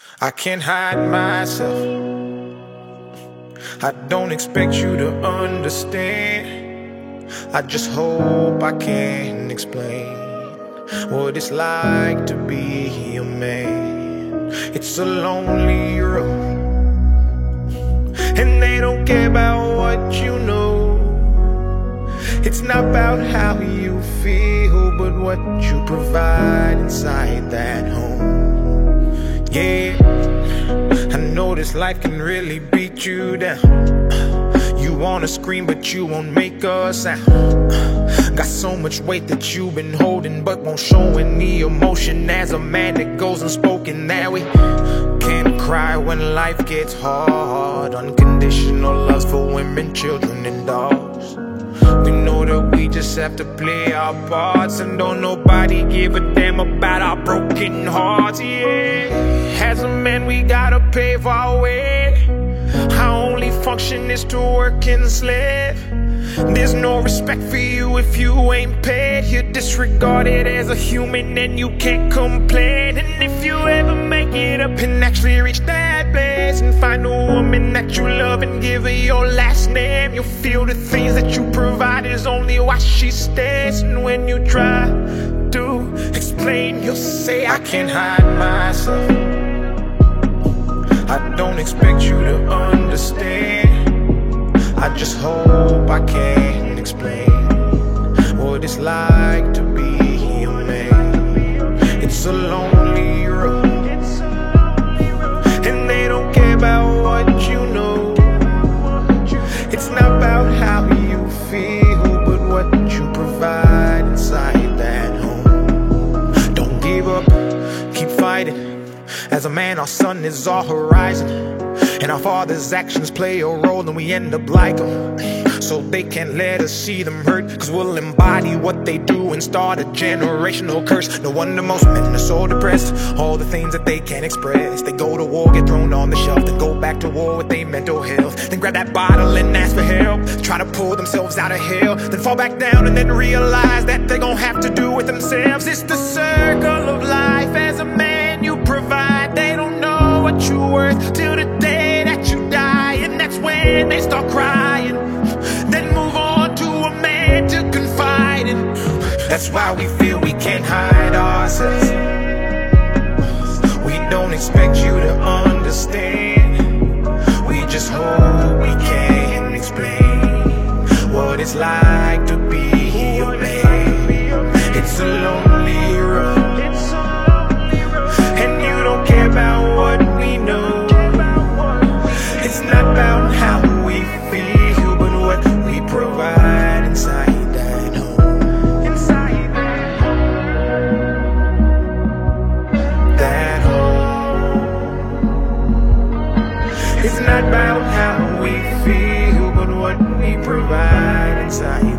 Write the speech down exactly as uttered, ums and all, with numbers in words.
I can't hide myself. I don't expect you to understand. I just hope I can explain what it's like to be a man. It's a lonely road, and they don't care about what you know. It's not about how you feel, but what you provide inside that home. Yeah, I know this life can really beat you down. You wanna scream, but you won't make a sound. Got so much weight that you've been holding, but won't show any emotion. As a man that goes unspoken, that we can't cry when life gets hard. Unconditional loves for women, children, and dogs. We know that we just have to play our parts, and don't nobody give a damn about our broken hearts. Yeah, as a man we gotta pave our way. Our only function is to work and slave. There's no respect for you if you ain't paid. You're disregarded as a human and you can't complain. And if you ever make it up and actually reach that place and find a woman that you love and give her your last name, you'll feel the things that you provide is only why she stays. And when you try to explain, you'll say, I can't hide myself. I don't expect you to understand. I just hope I can explain what it's like to be a man. It's a lonely road, and they don't care about what you know. It's not about how you feel, but what you provide inside that home. Don't give up, keep fighting. As a man, our sun is our horizon, and our father's actions play a role, and we end up like them. So they can't let us see them hurt, cause we'll embody what they do and start a generational curse. No wonder most men are so depressed, all the things that they can't express. They go to war, get thrown on the shelf, then go back to war with their mental health. Then grab that bottle and ask for help, try to pull themselves out of hell, then fall back down and then realize that they're gonna have to do it themselves. It's the circle of life. As a man you provide, they don't know what you're worth till the day that you die, and that's when they start crying. Then move on to a man to confide in. That's why we feel we can't hide ourselves. We don't expect you to understand. We just hope we can explain what it's like to be a man. It's a lonely road, and you don't care about what we know. It's not about how we feel, but what we provide inside that home. Inside that home. It's not about how we feel, but what we provide inside.